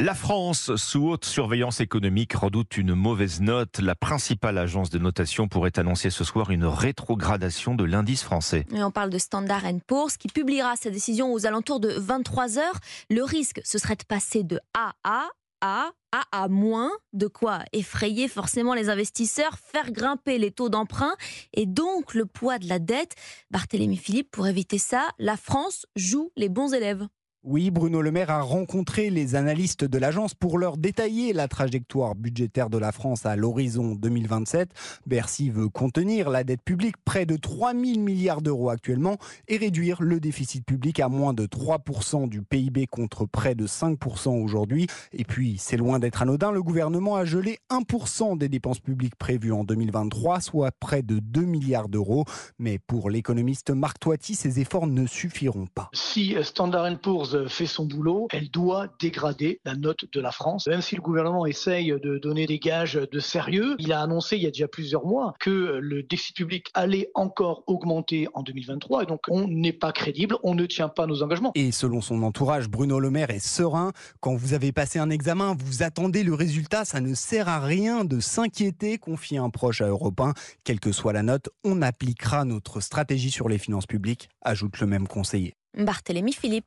La France, sous haute surveillance économique, redoute une mauvaise note. La principale agence de notation pourrait annoncer ce soir une rétrogradation de l'indice français. Et on parle de Standard & Poor's qui publiera sa décision aux alentours de 23h. Le risque, ce serait de passer de AA à moins, de quoi effrayer forcément les investisseurs, faire grimper les taux d'emprunt et donc le poids de la dette. Barthélémy Philippe, pour éviter ça, la France joue les bons élèves. Oui, Bruno Le Maire a rencontré les analystes de l'agence pour leur détailler la trajectoire budgétaire de la France à l'horizon 2027. Bercy veut contenir la dette publique, près de 3 000 milliards d'euros actuellement, et réduire le déficit public à moins de 3% du PIB contre près de 5% aujourd'hui. Et puis, c'est loin d'être anodin, le gouvernement a gelé 1% des dépenses publiques prévues en 2023, soit près de 2 milliards d'euros. Mais pour l'économiste Marc Toiti, ces efforts ne suffiront pas. Si Standard & Poor's fait son boulot, elle doit dégrader la note de la France. Même si le gouvernement essaye de donner des gages de sérieux, il a annoncé il y a déjà plusieurs mois que le déficit public allait encore augmenter en 2023 et donc on n'est pas crédible, on ne tient pas nos engagements. Et selon son entourage, Bruno Le Maire est serein. Quand vous avez passé un examen, vous attendez le résultat, ça ne sert à rien de s'inquiéter, confie un proche à Europe 1. Quelle que soit la note, on appliquera notre stratégie sur les finances publiques, ajoute le même conseiller. Barthélémy Philippe.